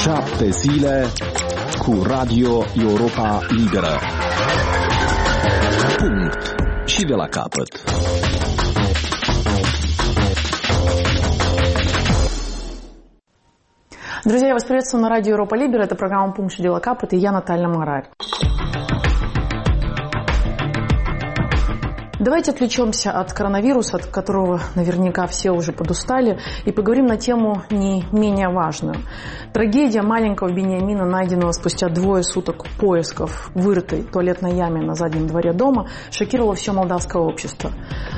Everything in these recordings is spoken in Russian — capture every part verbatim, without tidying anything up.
Șapte zile cu Radio Europa Liberă. Punct. Și de la capăt. Друзья, я вас приветствую на радио Европа Либера. Это программа «Пункт и дела капот», и я Наталья Марарь. Давайте отвлечемся от коронавируса, от которого наверняка все уже подустали, и поговорим на тему не менее важную. Трагедия маленького Бениамина, найденного спустя двое суток поисков в вырытой туалетной яме на заднем дворе дома, шокировала все молдавское общество.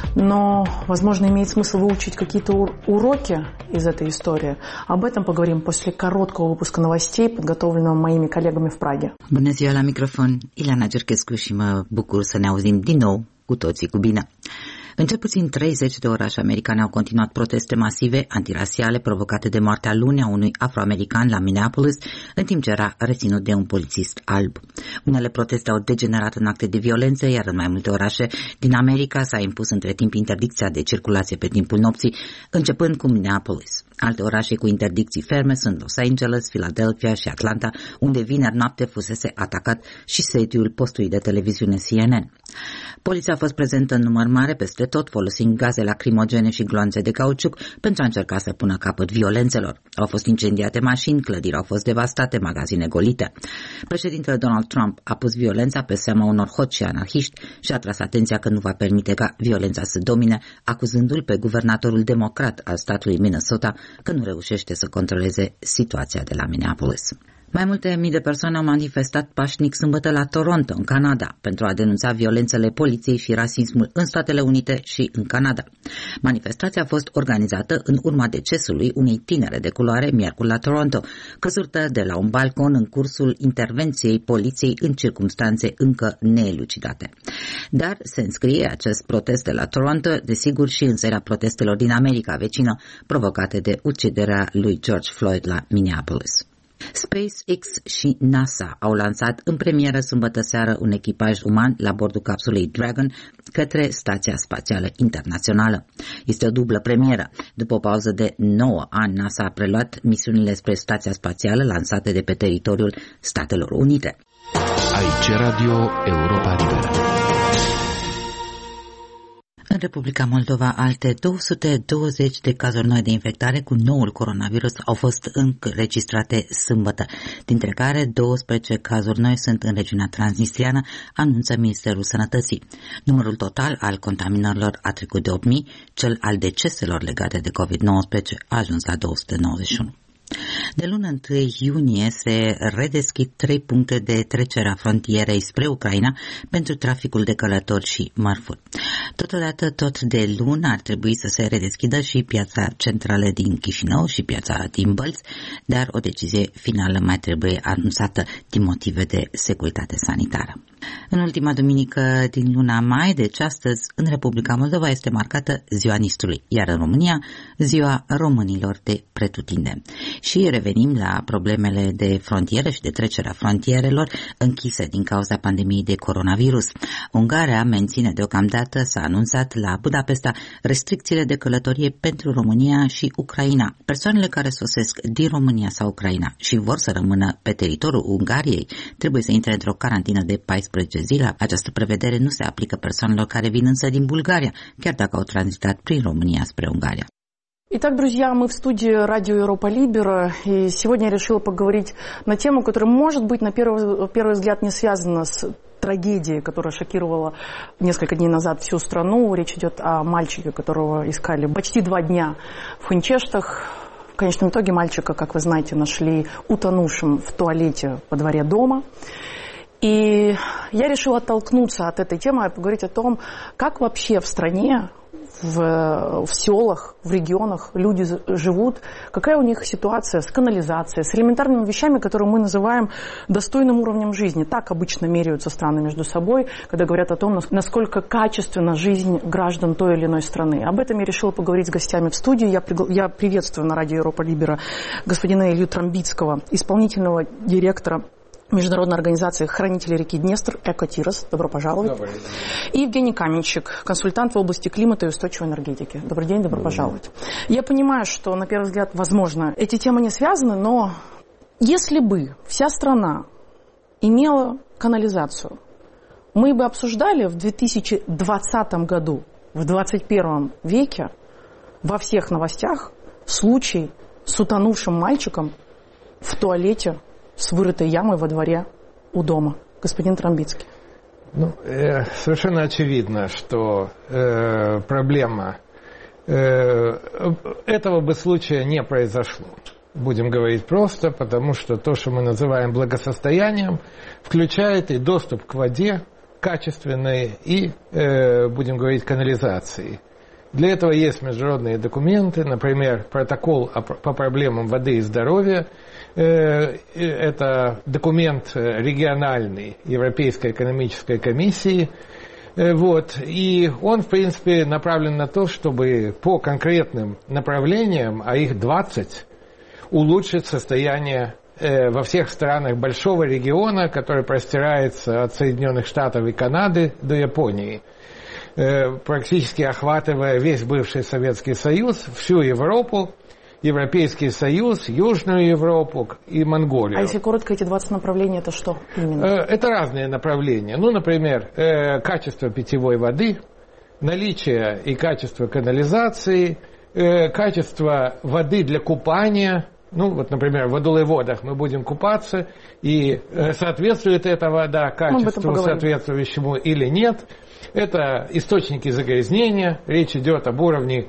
Но, возможно, имеет смысл выучить какие-то уроки из этой истории. Об этом поговорим после короткого выпуска новостей, подготовленного моими коллегами в Праге. Bună ziua, la microfon, Ileana Gerchescu și mă bucur să ne auzim din nou cu toții cu bine. În cel puțin treizeci de orașe americane au continuat proteste masive antirasiale provocate de moartea luni a unui afroamerican la Minneapolis, în timp ce era reținut de un polițist alb. Unele proteste au degenerat în acte de violență, iar în mai multe orașe din America s-a impus între timp interdicția de circulație pe timpul nopții, începând cu Minneapolis. Alte orașe cu interdicții ferme sunt Los Angeles, Philadelphia și Atlanta, unde vineri noapte fusese atacat și sediul postului de televiziune C N N. Poliția a fost prezentă în număr mare peste tot, folosind gaze lacrimogene și gloanțe de cauciuc pentru a încerca să pună capăt violențelor. Au fost incendiate mașini, clădiri au fost devastate, magazine golite. Președintele Donald Trump a pus violența pe seama unor hoți și anarhiști și a tras atenția că nu va permite ca violența să domine, acuzându-l pe guvernatorul democrat al statului Minnesota că nu reușește să controleze situația de la Minneapolis. Mai multe mii de persoane au manifestat pașnic sâmbătă la Toronto, în Canada, pentru a denunța violențele poliției și rasismul în Statele Unite și în Canada. Manifestația a fost organizată în urma decesului unei tinere de culoare miercuri la Toronto, căzută de la un balcon în cursul intervenției poliției în circumstanțe încă neelucidate. Dar se înscrie acest protest de la Toronto, desigur, și în seria protestelor din America vecină, provocate de uciderea lui George Floyd la Minneapolis. SpaceX și NASA au lansat în premieră sâmbătă seară un echipaj uman la bordul capsulei Dragon către Stația Spațială Internațională. Este o dublă premieră. După o pauză de nouă ani, NASA a preluat misiunile spre Stația Spațială lansate de pe teritoriul Statelor Unite. Aici Radio Europa Liberă. În Republica Moldova, alte două sute douăzeci de cazuri noi de infectare cu noul coronavirus au fost înregistrate sâmbătă, dintre care douăsprezece cazuri noi sunt în regiunea transnistriană, anunță Ministerul Sănătății. Numărul total al contaminărilor a trecut de opt mii, cel al deceselor legate de covid nouăsprezece a ajuns la două sute nouăzeci și unu. De luna întâi iunie se redeschid trei puncte de trecere a frontierei spre Ucraina pentru traficul de călători și mărfuri. Totodată, tot de lună ar trebui să se redeschidă și piața centrală din Chișinău și piața din Bălți, dar o decizie finală mai trebuie anunțată din motive de securitate sanitară. În ultima duminică din luna mai, deci astăzi, în Republica Moldova este marcată Ziua Nistrului, iar în România Ziua Românilor de pretutindeni. Și revenim la problemele de frontieră și de trecerea frontierelor închise din cauza pandemiei de coronavirus. Ungaria menține deocamdată, s-a anunțat la Budapesta, restricțiile de călătorie pentru România și Ucraina. Persoanele care sosesc din România sau Ucraina și vor să rămână pe teritoriul Ungariei trebuie să intre într-o carantină de paisprezece zile. Această prevedere nu se aplică persoanelor care vin însă din Bulgaria, chiar dacă au tranzitat prin România spre Ungaria. Итак, друзья, мы в студии радио Европа Либера, и сегодня я решила поговорить на тему, которая, может быть, на первый, первый взгляд не связана с трагедией, которая шокировала несколько дней назад всю страну. Речь идет о мальчике, которого искали почти два дня в Хунчештах. В конечном итоге мальчика, как вы знаете, нашли утонувшим в туалете во дворе дома. И я решила оттолкнуться от этой темы и поговорить о том, как вообще в стране, в, в селах, в регионах люди живут, какая у них ситуация с канализацией, с элементарными вещами, которые мы называем достойным уровнем жизни. Так обычно меряются страны между собой, когда говорят о том, насколько качественна жизнь граждан той или иной страны. Об этом я решила поговорить с гостями в студии. Я, пригла... я приветствую на радио Европа Либера господина Илью Трамбицкого, исполнительного директора Международной организации «Хранители реки Днестр» «Экотирос». Добро пожаловать. Добрый день. И Евгений Каменщик, консультант в области климата и устойчивой энергетики. Добрый день, добро Добрый пожаловать. День. Я понимаю, что, на первый взгляд, возможно, эти темы не связаны, но Если бы вся страна имела канализацию, мы бы обсуждали в две тысячи двадцатом году, в двадцать первом веке, во всех новостях случай с утонувшим мальчиком в туалете с вырытой ямой во дворе у дома. Господин Тромбицкий. Ну, э, совершенно очевидно, что э, проблема э, этого бы случая не произошло. Будем говорить просто, потому что то, что мы называем благосостоянием, включает и доступ к воде качественной и, э, будем говорить, канализации. Для этого есть международные документы, например, протокол по проблемам воды и здоровья. Это документ региональный Европейской экономической комиссии. Вот. И он, в принципе, направлен на то, чтобы по конкретным направлениям, а их двадцать, улучшить состояние во всех странах большого региона, который простирается от Соединенных Штатов и Канады до Японии, практически охватывая весь бывший Советский Союз, всю Европу, Европейский Союз, Южную Европу и Монголию. А если коротко, эти двадцать направлений, это что именно? Это разные направления. Ну, например, качество питьевой воды, наличие и качество канализации, качество воды для купания. Ну, вот, например, в водолеводах мы будем купаться, и соответствует эта вода качеству соответствующему или нет. Это источники загрязнения. Речь идет об уровне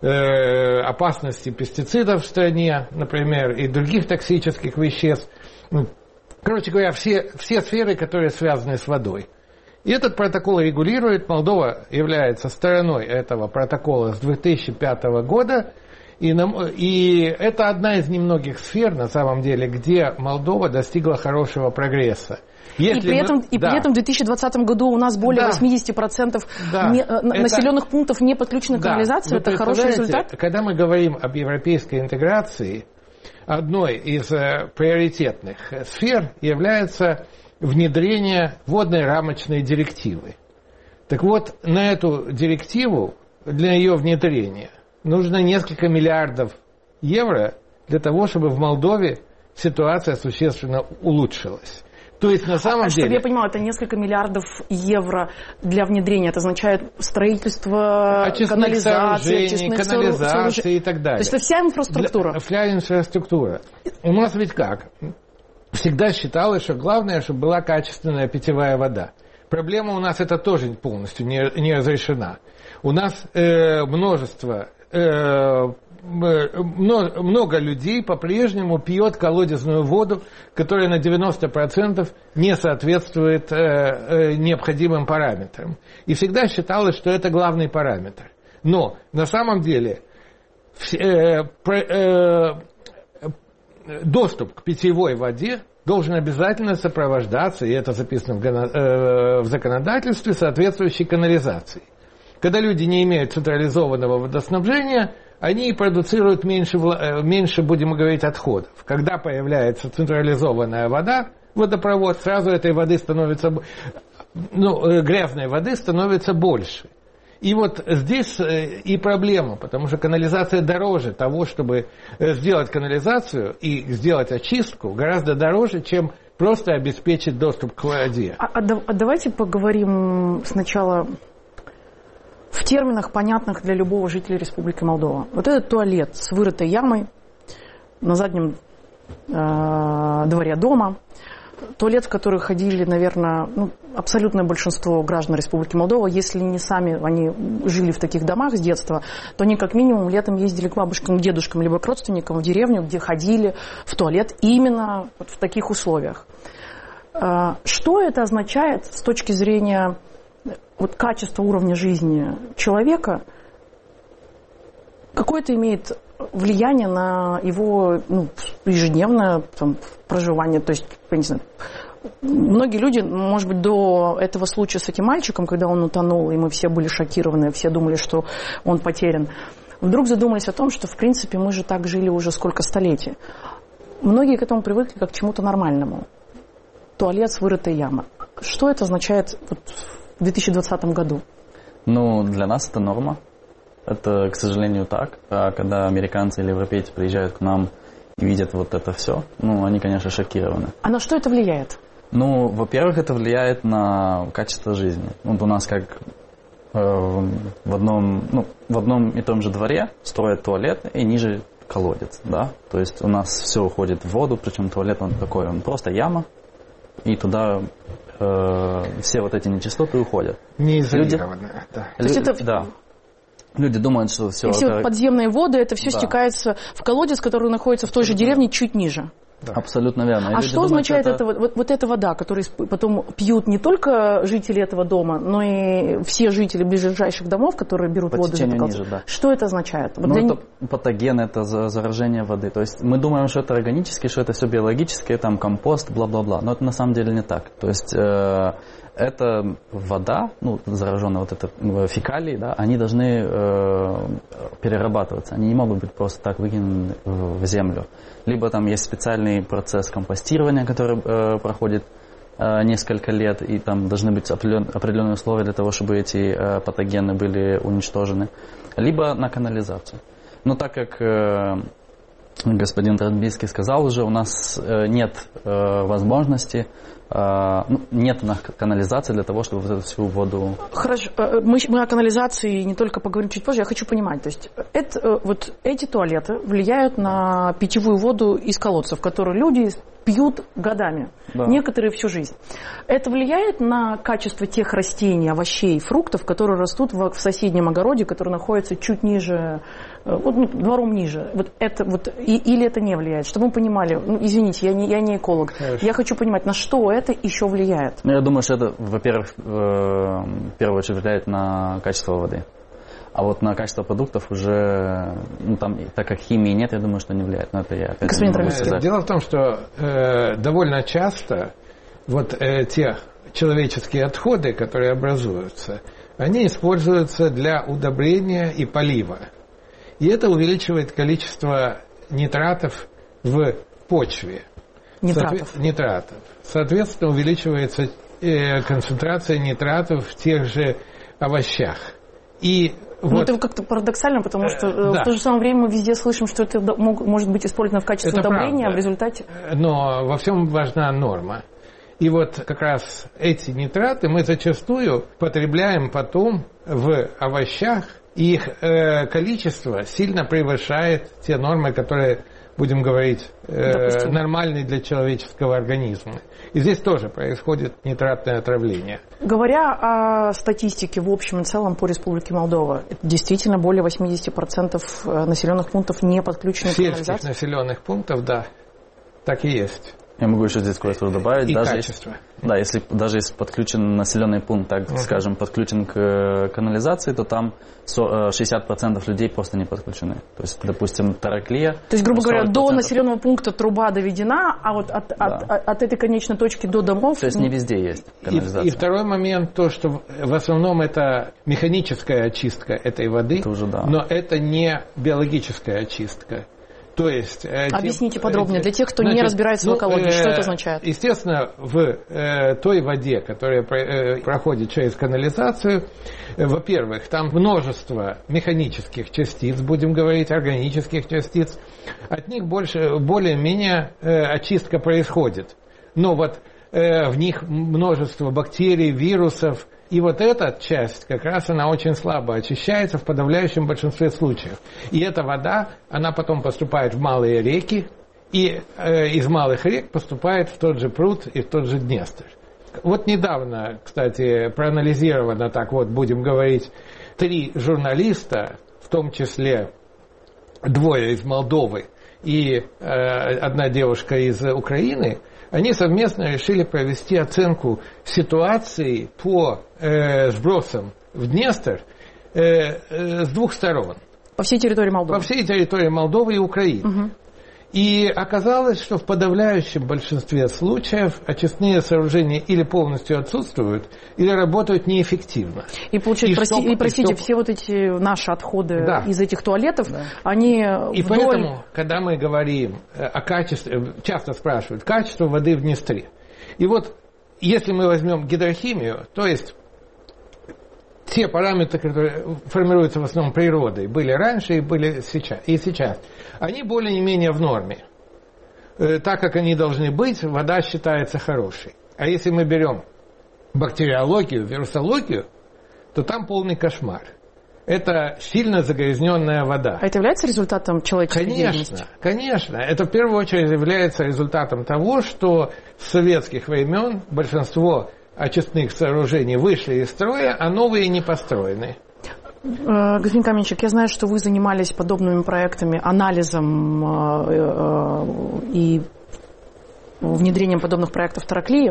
э, опасности пестицидов в стране, например, и других токсических веществ. Короче говоря, все, все сферы, которые связаны с водой. И этот протокол регулирует. Молдова является стороной этого протокола с две тысячи пятого года. И, и это одна из немногих сфер, на самом деле, где Молдова достигла хорошего прогресса. Если и при, мы, этом, и да. при этом в две тысячи двадцатом году у нас более да. восемьдесят процентов да. не, это, населенных пунктов не подключены к да. канализации. Это хороший результат? Когда мы говорим об европейской интеграции, одной из э, приоритетных сфер является внедрение водной рамочной директивы. Так вот, на эту директиву, для ее внедрения, нужно несколько миллиардов евро для того, чтобы в Молдове ситуация существенно улучшилась. То есть, на самом а, деле... Чтобы я понимала, это несколько миллиардов евро для внедрения. Это означает строительство канализации, очистных канализации сооружений и так далее. То есть это вся инфраструктура? Для, вся инфраструктура. У нас ведь как? Всегда считалось, что главное, чтобы была качественная питьевая вода. Проблема у нас это тоже полностью не, не разрешена. У нас э, множество... Э, много людей по-прежнему пьет колодезную воду, которая на девяносто процентов не соответствует э, э, необходимым параметрам. И всегда считалось, что это главный параметр. Но на самом деле э, э, доступ к питьевой воде должен обязательно сопровождаться, и это записано в, э, в законодательстве, соответствующей канализацией. Когда люди не имеют централизованного водоснабжения, они продуцируют меньше, меньше, будем говорить, отходов. Когда появляется централизованная вода, водопровод, сразу этой воды становится, ну, грязной воды становится больше. И вот здесь и проблема, потому что канализация дороже того, чтобы сделать канализацию и сделать очистку, гораздо дороже, чем просто обеспечить доступ к воде. А, а давайте поговорим сначала... в терминах, понятных для любого жителя Республики Молдова. Вот этот туалет с вырытой ямой на заднем э, дворе дома. Туалет, в который ходили, наверное, ну, абсолютное большинство граждан Республики Молдова. Если не сами они жили в таких домах с детства, то они как минимум летом ездили к бабушкам, к дедушкам, либо к родственникам в деревню, где ходили в туалет именно вот в таких условиях. Э, что это означает с точки зрения... вот качество уровня жизни человека, какое-то имеет влияние на его ну, ежедневное там, проживание. То есть, я не знаю, многие люди, может быть, до этого случая с этим мальчиком, когда он утонул, и мы все были шокированы, все думали, что он потерян, вдруг задумались о том, что, в принципе, мы же так жили уже сколько столетий. Многие к этому привыкли как к чему-то нормальному. Туалет с вырытой ямой. Что это означает вот, в две тысячи двадцатом году? Ну, для нас это норма. Это, к сожалению, так. А когда американцы или европейцы приезжают к нам и видят вот это все, ну, они, конечно, шокированы. А на что это влияет? Ну, во-первых, это влияет на качество жизни. Вот у нас как э, в одном, ну, в одном и том же дворе строят туалет и ниже колодец, да. То есть у нас все уходит в воду, причем туалет он такой, он просто яма, и туда э, все вот эти нечистоты уходят. Неизолированно, да. То есть это... Да. Люди думают, что все... И все это... подземные воды, это все да. стекается в колодец, который находится в той же деревне чуть ниже. Да. Абсолютно верно. А что думают, означает это... Это, вот, вот эта вода, которую потом пьют не только жители этого дома, но и все жители ближайших домов, которые берут по воду из этого колодца? Ниже, да. Что это означает? Вот ну, для... это патоген, это заражение воды. То есть мы думаем, что это органически, что это все биологическое, там компост, бла-бла-бла. Но это на самом деле не так. То есть э, эта вода, ну, зараженная вот это фекалии, да, они должны э, перерабатываться. Они не могут быть просто так выкинуты в землю. Либо там есть специальный процесс компостирования, который э, проходит э, несколько лет, и там должны быть определен, определенные условия для того, чтобы эти э, патогены были уничтожены. Либо на канализацию. Но так как э, господин Традбийский сказал уже, у нас э, нет э, возможности, э, ну, нет на канализации для того, чтобы вот эту всю воду... Хорошо, мы, мы о канализации не только поговорим чуть позже, я хочу понимать, то есть это, вот эти туалеты влияют на питьевую воду из колодцев, которые люди пьют годами, да. Некоторые всю жизнь. Это влияет на качество тех растений, овощей, фруктов, которые растут в, в соседнем огороде, который находится чуть ниже, вот, ну, двором ниже. Вот это, вот, и, или это не влияет? Чтобы мы понимали, ну, извините, я не, я не эколог, Хорошо. Я хочу понимать, на что это еще влияет? Ну, я думаю, что это, во-первых, в первую очередь влияет на качество воды. А вот на качество продуктов уже, ну, там, так как химии нет, я думаю, что не влияет. Но это я опять не могу сказать. Дело в том, что э, довольно часто вот э, те человеческие отходы, которые образуются, они используются для удобрения и полива. И это увеличивает количество нитратов в почве. Нитратов. Соответ... Нитратов. Соответственно, увеличивается э, концентрация нитратов в тех же овощах. И ну, вот. это как-то парадоксально, потому что э, да. в то же самое время мы везде слышим, что это может быть использовано в качестве это удобрения, правда. А в результате... Но во всем важна норма. И вот как раз эти нитраты мы зачастую потребляем потом в овощах, и их э, количество сильно превышает те нормы, которые, будем говорить, э, нормальные для человеческого организма. И здесь тоже происходит нитратное отравление. Говоря о статистике в общем и целом по Республике Молдова, действительно более восемьдесят процентов населенных пунктов не подключены к канализации? Сельских населенных пунктов, да, так и есть. Я могу еще здесь кое-что добавить. И даже качество. Если, да, если даже если подключен населенный пункт, так uh-huh. скажем, подключен к канализации, то там шестьдесят процентов людей просто не подключены. То есть, допустим, Тараклия... То есть, грубо говоря, до населенного пункта труба доведена, а вот от, да. от, от, от этой конечной точки до домов... То есть не везде есть канализация. И, и второй момент, то, что в основном это механическая очистка этой воды, это уже, да. но это не биологическая очистка. То есть, объясните подробнее, для тех, кто значит, не разбирается ну, в экологии, что это означает? Естественно, в э, той воде, которая э, проходит через канализацию, э, во-первых, там множество механических частиц, будем говорить, органических частиц, от них больше, более-менее э, очистка происходит. Но вот э, в них множество бактерий, вирусов, и вот эта часть, как раз она очень слабо очищается в подавляющем большинстве случаев. И эта вода, она потом поступает в малые реки, и э, из малых рек поступает в тот же пруд и в тот же Днестр. Вот недавно, кстати, проанализировано, так вот будем говорить, три журналиста, в том числе двое из Молдовы и э, одна девушка из Украины, они совместно решили провести оценку ситуации по э, сбросам в Днестр э, э, с двух сторон. По всей территории Молдовы? По всей территории Молдовы и Украины. Угу. И оказалось, что в подавляющем большинстве случаев очистные сооружения или полностью отсутствуют, или работают неэффективно. И, получается, и прости, чтоб, и, простите, и чтоб... все вот эти наши отходы да. из этих туалетов, да. они И вдоль... поэтому, когда мы говорим о качестве, часто спрашивают, качество воды в Днестре. И вот, если мы возьмем гидрохимию, то есть те параметры, которые формируются в основном природой, были раньше и были сейчас, и сейчас, они более-менее в норме. э, так, как они должны быть, вода считается хорошей. А если мы берем бактериологию, вирусологию, то там полный кошмар. Это сильно загрязненная вода. А это является результатом человеческой деятельности? Конечно, конечно. Это в первую очередь является результатом того, что с советских времен большинство очистных сооружений вышли из строя, а новые не построены. Господин Каменщик, я знаю, что вы занимались подобными проектами, анализом и внедрением подобных проектов в Тараклии.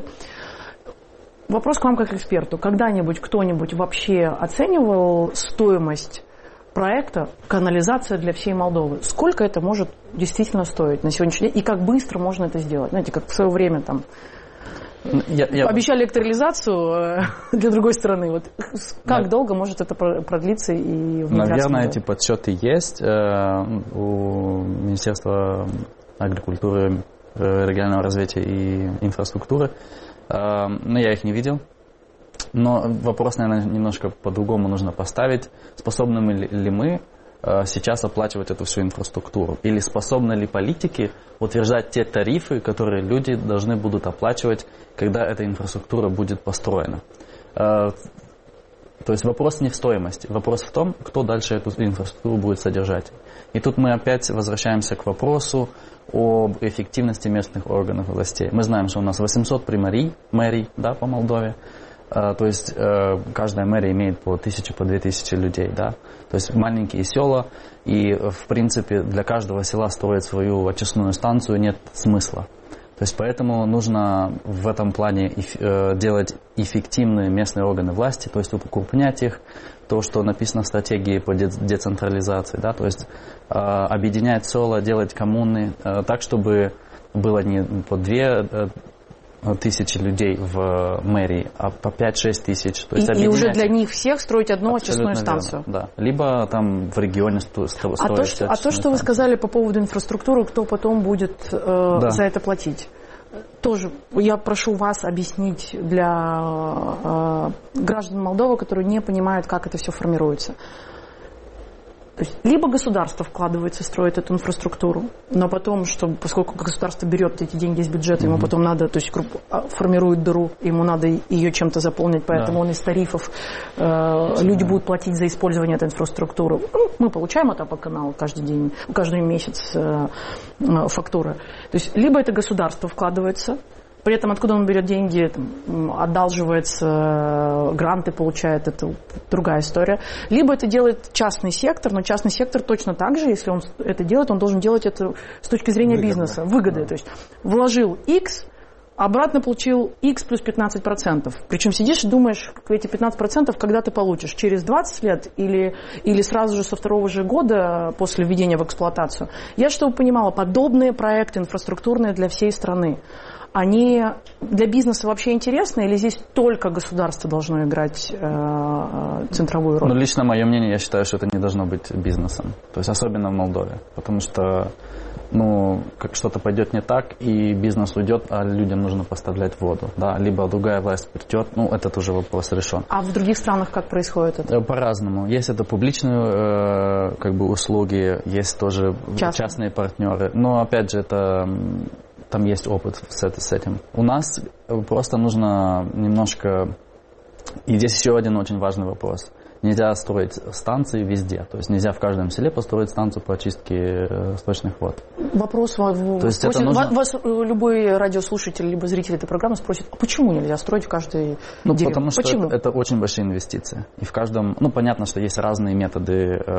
Вопрос к вам как эксперту. Когда-нибудь кто-нибудь вообще оценивал стоимость проекта «Канализация для всей Молдовы»? Сколько это может действительно стоить на сегодняшний день? И как быстро можно это сделать? Знаете, как в свое время там я, я... обещали электролизацию для другой страны. Вот как да. долго может это продлиться и внедряться? Наверное, эти подсчеты есть. У Министерства агрикультуры, регионального развития и инфраструктуры. Но я их не видел. Но вопрос, наверное, немножко по-другому нужно поставить. Способны ли мы сейчас оплачивать эту всю инфраструктуру? Или способны ли политики утверждать те тарифы, которые люди должны будут оплачивать, когда эта инфраструктура будет построена? То есть вопрос не в стоимости. Вопрос в том, кто дальше эту инфраструктуру будет содержать. И тут мы опять возвращаемся к вопросу об эффективности местных органов властей. Мы знаем, что у нас восемьсот примарий, мэрий, да, по Молдове. А, то есть э, каждая мэрия имеет по тысяче, по две тысячи людей, да. То есть маленькие села, и в принципе для каждого села строить свою очистную станцию нет смысла. То есть поэтому нужно в этом плане э, делать эффективные местные органы власти, то есть укрупнять их, то, что написано в стратегии по децентрализации, да, то есть э, объединять села, делать коммуны э, так, чтобы было не по две э, тысячи людей в мэрии, а по пять-шесть тысяч. То есть и, и уже для них всех строить одну очистную станцию. Верно, да. Либо там в регионе строить а то, что, а то, что вы сказали по поводу инфраструктуры, кто потом будет э, да. за это платить? Тоже я прошу вас объяснить для э, граждан Молдовы, которые не понимают, как это все формируется. То есть либо государство вкладывается, строит эту инфраструктуру, но потом, чтобы, поскольку государство берет эти деньги из бюджета, ему потом надо, то есть формирует дыру, ему надо ее чем-то заполнить, поэтому да. он из тарифов, э, люди будут платить за использование этой инфраструктуры. Ну, мы получаем это по каналу каждый день, каждый месяц э, э, фактуры. То есть либо это государство вкладывается, при этом откуда он берет деньги, там, одалживается, гранты получает, это другая история. Либо это делает частный сектор, но частный сектор точно так же, если он это делает, он должен делать это с точки зрения выгодно. бизнеса, выгоды. Да. То есть вложил X, обратно получил X плюс пятнадцать процентов. Причем сидишь и думаешь, эти пятнадцать процентов когда ты получишь? Через двадцать лет или, или сразу же со второго же года после введения в эксплуатацию? Я, чтобы понимала, подобные проекты инфраструктурные для всей страны, они для бизнеса вообще интересны или здесь только государство должно играть э, центровую роль? Ну, лично мое мнение, я считаю, что это не должно быть бизнесом. То есть особенно в Молдове. Потому что ну, как что-то пойдет не так, и бизнес уйдет, а людям нужно поставлять воду. Да? Либо другая власть придет, ну, этот уже вопрос решен. А в других странах как происходит это? По-разному. Есть это публичные э, как бы услуги, есть тоже Частные. частные партнеры. Но, опять же, это... Там есть опыт с этим. У нас просто нужно немножко... И здесь еще один очень важный вопрос. Нельзя строить станции везде. То есть нельзя в каждом селе построить станцию по очистке сточных вод. Вопрос То есть спросит, это нужно... Вас любой радиослушатель либо зритель этой программы спросит, а почему нельзя строить в каждой ну, деревне? Потому что почему? Это, это очень большие инвестиции. И в каждом... Ну, понятно, что есть разные методы э,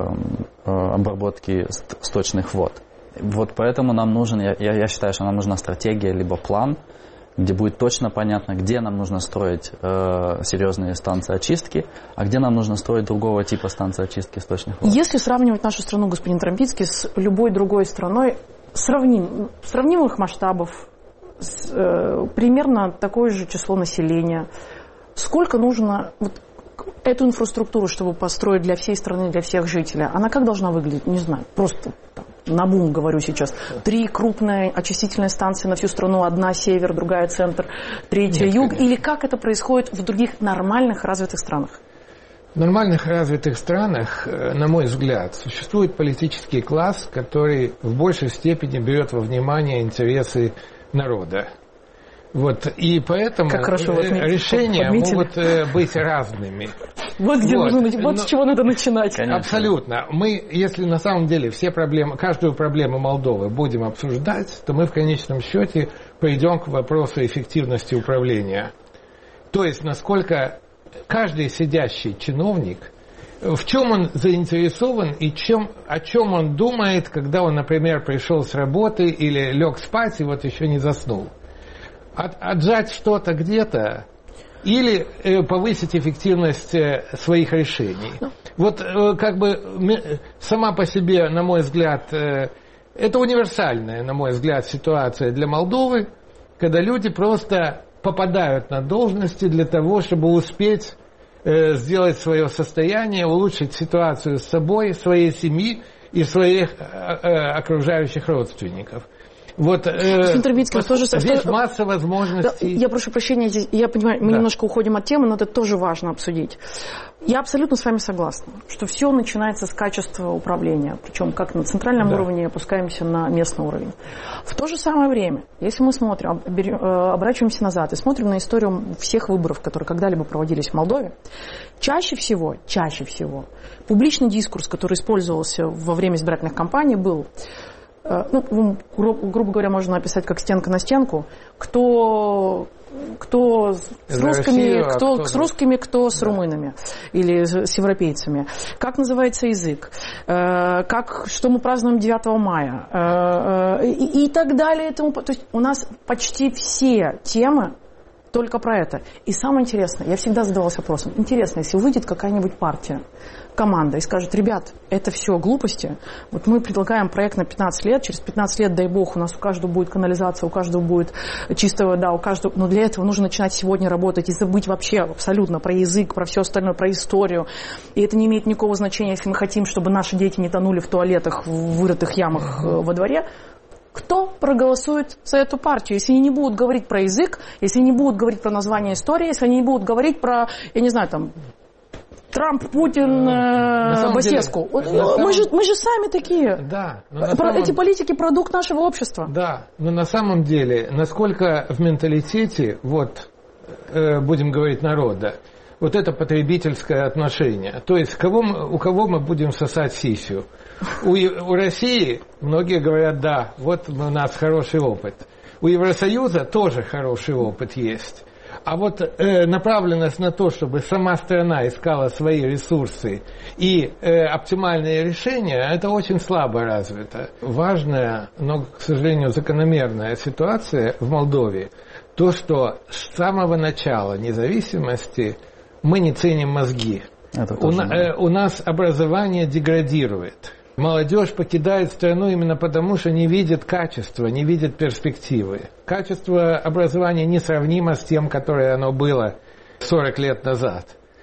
э, обработки сточных вод. Вот поэтому нам нужен, я, я считаю, что нам нужна стратегия, либо план, где будет точно понятно, где нам нужно строить э, серьезные станции очистки, а где нам нужно строить другого типа станции очистки сточных вод. Если сравнивать нашу страну, господин Трампицкий, с любой другой страной, сравним, сравнимых масштабов, с, э, примерно такое же число населения, сколько нужно... Вот, эту инфраструктуру, чтобы построить для всей страны, для всех жителей, она как должна выглядеть? Не знаю, просто там, набум говорю сейчас. Три крупные очистительные станции на всю страну, одна север, другая центр, третья Нет, юг. Конечно. Или как это происходит в других нормальных развитых странах? В нормальных развитых странах, на мой взгляд, существует политический класс, который в большей степени берет во внимание интересы народа. Вот, и поэтому решения подметили. Могут быть разными. Вот где вот. нужно, вот Но, с чего надо начинать. Конечно. Абсолютно. Мы, если на самом деле все проблемы, каждую проблему Молдовы будем обсуждать, то мы в конечном счете придем к вопросу эффективности управления. То есть, насколько каждый сидящий чиновник, в чем он заинтересован и чем, о чем он думает, когда он, например, пришел с работы или лег спать и вот еще не заснул. От, отжать что-то где-то или э, повысить эффективность э, своих решений. Вот э, как бы э, сама по себе, на мой взгляд, э, это универсальная, на мой взгляд, ситуация для Молдовы, когда люди просто попадают на должности для того, чтобы успеть э, сделать свое состояние, улучшить ситуацию с собой, своей семьи и своих э, э, окружающих родственников. Вот, э, тоже, здесь что, масса возможностей. Я прошу прощения, я понимаю, мы да. немножко уходим от темы, но это тоже важно обсудить. Я абсолютно с вами согласна, что все начинается с качества управления, причем как на центральном да. уровне, опускаемся на местный уровень. В то же самое время, если мы смотрим, оборачиваемся назад и смотрим на историю всех выборов, которые когда-либо проводились в Молдове, чаще всего, чаще всего, публичный дискурс, который использовался во время избирательных кампаний, был... Ну, грубо говоря, можно описать как стенка на стенку. Кто, кто с русскими, Россию, кто, кто с русскими, кто с да. румынами или с европейцами. Как называется язык? Как, что мы празднуем девятого мая? И, и так далее. И тому, то есть у нас почти все темы только про это. И самое интересное, я всегда задавалась вопросом, интересно, если выйдет какая-нибудь партия, команда и скажет, ребят, это все глупости, вот мы предлагаем проект на пятнадцать лет, через пятнадцать лет, дай бог, у нас у каждого будет канализация, у каждого будет чистая вода, у каждого, но для этого нужно начинать сегодня работать и забыть вообще абсолютно про язык, про все остальное, про историю, и это не имеет никакого значения, если мы хотим, чтобы наши дети не тонули в туалетах, в вырытых ямах во дворе. Кто проголосует за эту партию, если они не будут говорить про язык, если они не будут говорить про название истории, если они не будут говорить про, я не знаю, там, Трамп, Путин, э, Басеску. Мы, самом... же, мы же сами такие. Да, про, самом... Эти политики продукт нашего общества. Да, но на самом деле, насколько в менталитете, вот, э, будем говорить, народа, вот это потребительское отношение. То есть кого мы, у кого мы будем сосать сисю? У, у России многие говорят, да, вот у нас хороший опыт. У Евросоюза тоже хороший опыт есть. А вот э, направленность на то, чтобы сама страна искала свои ресурсы и э, оптимальные решения, это очень слабо развито. Важная, но, к сожалению, закономерная ситуация в Молдове, то, что с самого начала независимости мы не ценим мозги. У, э, у нас образование деградирует. Молодежь покидает страну именно потому, что не видит качества, не видит перспективы. Качество образования несравнимо с тем, которое оно было сорок лет назад.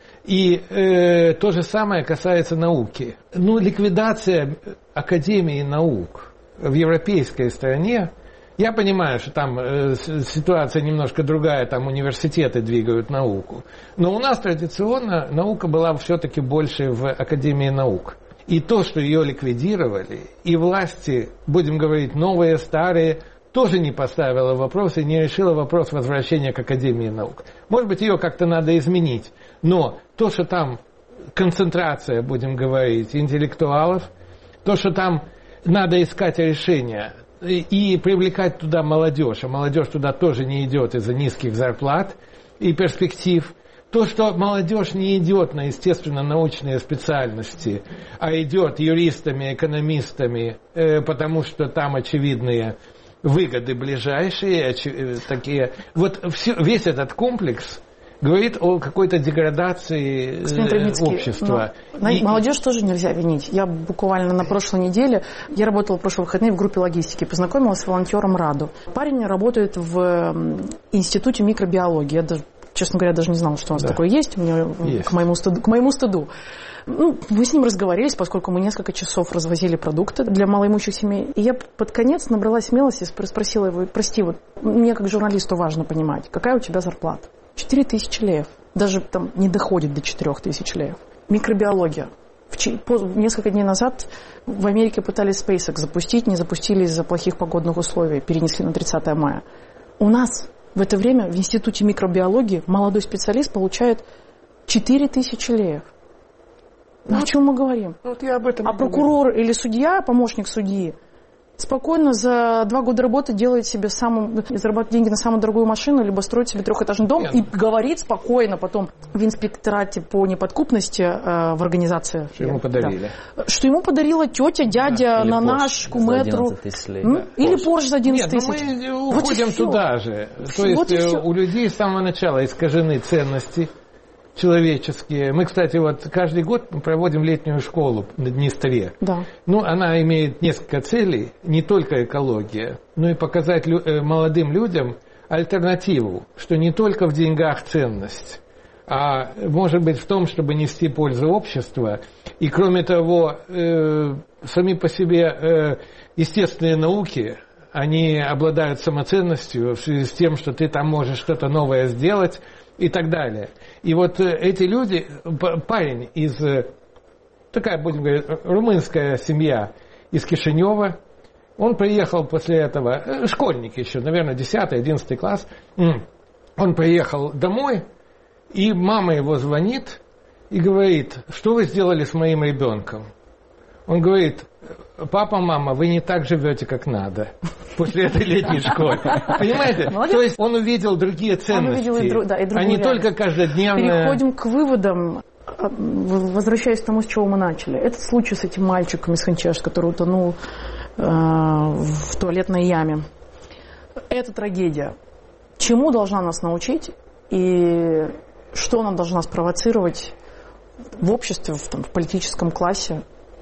И э, то же самое касается науки. Ну, ликвидация Академии наук в европейской стране, я понимаю, что там э, ситуация немножко другая, там университеты двигают науку. Но у нас традиционно наука была все-таки больше в Академии наук. И то, что ее ликвидировали, и власти, будем говорить, новые, старые, тоже не поставила вопрос и не решила вопрос возвращения к Академии наук. Может быть, ее как-то надо изменить. Но то, что там концентрация, будем говорить, интеллектуалов, то, что там надо искать решения и, и привлекать туда молодежь, а молодежь туда тоже не идет из-за низких зарплат и перспектив. То, что молодежь не идет на естественно-научные специальности, а идет юристами, экономистами, э, потому что там очевидные выгоды ближайшие, очи, такие. Вот все, весь этот комплекс говорит о какой-то деградации э, общества. Но, и, молодежь тоже нельзя винить. Я буквально на прошлой неделе, я работала в прошлые выходные в группе логистики, познакомилась с волонтером Раду. Парень работает в Институте микробиологии. Я даже честно говоря, даже не знала, что у нас да. такое есть, у меня, есть. К, моему стыду, к моему стыду. Ну, мы с ним разговорились, поскольку мы несколько часов развозили продукты для малоимущих семей. И я под конец набралась смелости и спросила его, прости, вот мне как журналисту важно понимать, какая у тебя зарплата? Четыре тысячи леев. Даже там не доходит до четырех тысяч леев. Микробиология. Несколько дней назад в Америке пытались SpaceX запустить, не запустили из-за плохих погодных условий, перенесли на тридцатое мая. У нас в это время в Институте микробиологии молодой специалист получает четыре тысячи леев. Ну, о чем мы говорим? Вот я об этом а прокурор или судья, помощник судьи, спокойно за два года работы делает себе самым, зарабатывает деньги на самую дорогую машину, либо строит себе трехэтажный дом. Нет. И говорит спокойно потом в инспекторате по неподкупности э, в организации. Что ему подарили. Да, что ему подарила тетя, дядя, да, на наш куметру. Да, или Порш за одиннадцать тысяч. Нет, мы уходим вот туда же. То есть вот у людей с самого начала искажены ценности человеческие. Мы, кстати, вот каждый год проводим летнюю школу на Днестре. Да. Ну, она имеет несколько целей, не только экология, но и показать лю- молодым людям альтернативу, что не только в деньгах ценность, а может быть в том, чтобы нести пользу обществу. И кроме того, э, сами по себе э, естественные науки, они обладают самоценностью в связи с тем, что ты там можешь что-то новое сделать, и так далее. И вот эти люди, парень из, такая, будем говорить, румынская семья из Кишинева, он приехал после этого, школьник еще, наверное, десятый, одиннадцатый класс, он приехал домой, и мама его звонит и говорит: что вы сделали с моим ребенком? Он говорит: папа, мама, вы не так живете, как надо после этой летней школы. Понимаете? Молодец. То есть он увидел другие ценности, он увидел и, да, и а не только каждодневные. Переходим к выводам, возвращаясь к тому, с чего мы начали. Этот случай с этим мальчиком из Ханчеш, который утонул э, в туалетной яме. Это трагедия. Чему должна нас научить и что она должна спровоцировать в обществе, в, там, в политическом классе?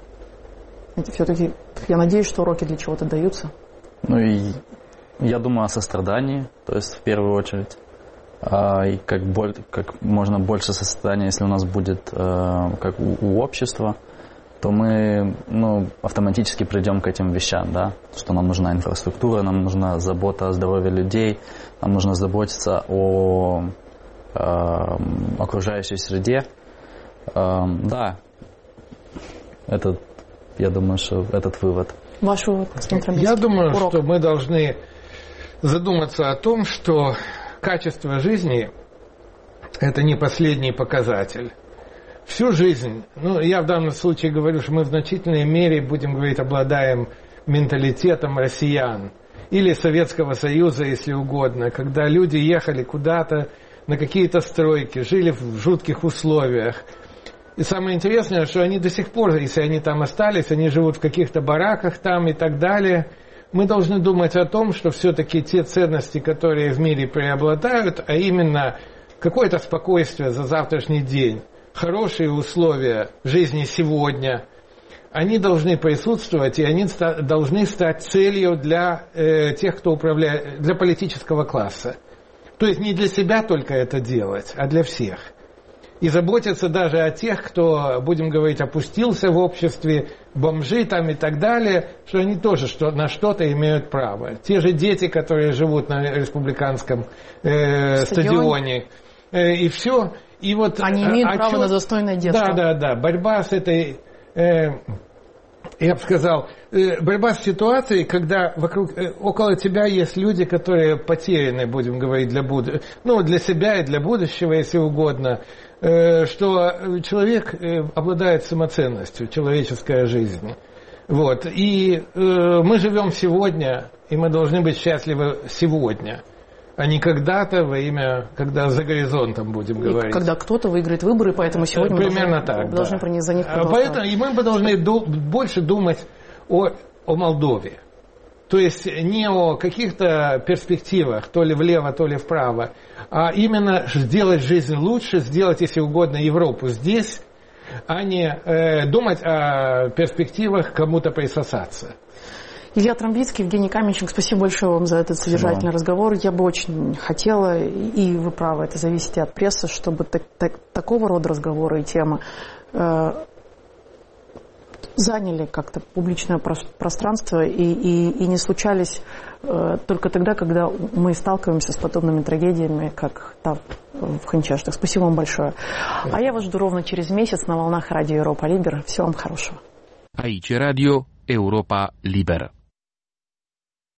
Это все-таки, я надеюсь, что уроки для чего-то даются. Ну и я думаю о сострадании, то есть в первую очередь. А, и как, боль, как можно больше сострадания, если у нас будет а, как у, у общества, то мы ну, автоматически придем к этим вещам, да, что нам нужна инфраструктура, нам нужна забота о здоровье людей, нам нужно заботиться о а, окружающей среде. А, да, это, я думаю, что этот вывод. Ваш вывод, Я думаю, урок. Что мы должны задуматься о том, что качество жизни – это не последний показатель. Всю жизнь, ну, я в данном случае говорю, что мы в значительной мере, будем говорить, обладаем менталитетом россиян или Советского Союза, если угодно, когда люди ехали куда-то на какие-то стройки, жили в жутких условиях. И самое интересное, что они до сих пор, если они там остались, они живут в каких-то бараках там и так далее. Мы должны думать о том, что все-таки те ценности, которые в мире преобладают, а именно какое-то спокойствие за завтрашний день, хорошие условия жизни сегодня, они должны присутствовать, и они ста- должны стать целью для э, тех, кто управляет, для политического класса. То есть не для себя только это делать, а для всех. И заботиться даже о тех, кто, будем говорить, опустился в обществе, бомжи там и так далее, что они тоже что, на что-то имеют право. Те же дети, которые живут на республиканском э, стадионе, э, и все. И вот, они имеют а, право чё, на достойное детство. Да, да, да. Борьба с этой... Э, я бы сказал, борьба с ситуацией, когда вокруг, около тебя есть люди, которые потеряны, будем говорить, для будущего, ну, для себя и для будущего, если угодно, что человек обладает самоценностью, человеческая жизнь. Вот. И мы живем сегодня, и мы должны быть счастливы сегодня, а не когда-то во имя, когда за горизонтом, будем и говорить. Когда кто-то выиграет выборы, поэтому сегодня примерно мы должны, так, должны да. про них, за них проголосовать. Поэтому и мы должны ду- больше думать о, о Молдове. То есть не о каких-то перспективах, то ли влево, то ли вправо, а именно сделать жизнь лучше, сделать, если угодно, Европу здесь, а не э, думать о перспективах кому-то присосаться. Илья Трамбицкий, Евгений Каменщик, спасибо большое вам за этот содержательный спасибо. разговор. Я бы очень хотела, и вы правы, это зависит и от прессы, чтобы так, так, такого рода разговоры и темы э, заняли как-то публичное пространство и, и, и не случались э, только тогда, когда мы сталкиваемся с подобными трагедиями, как там в Ханчаштах. Спасибо вам большое. А я вас жду ровно через месяц на волнах радио Европа Либер. Всего вам хорошего. Aici Radio Europa Liberă.